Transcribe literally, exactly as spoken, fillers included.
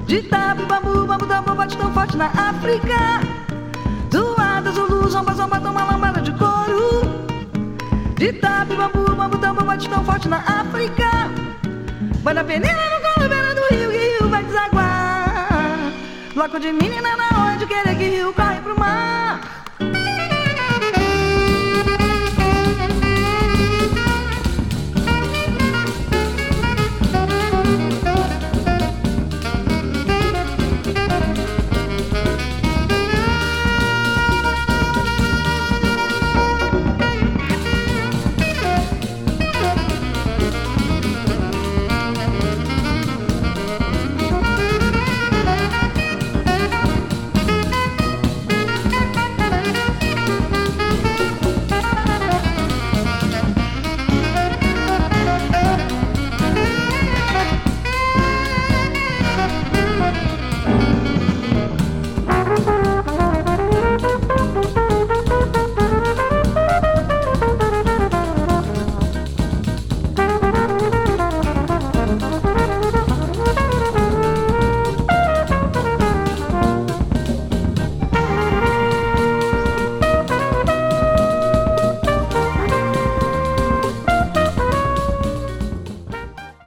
De tapi, bambu, bambu, tambor bate tão forte na África. Zoada, zulu, zomba, zomba, toma lambada de couro. De tapi, bambu, bambu, tambor bate tão forte na África. Vai da penina no colo, beira do rio, que rio vai desaguar. Bloco de menina na onde querer que rio corre pro mar.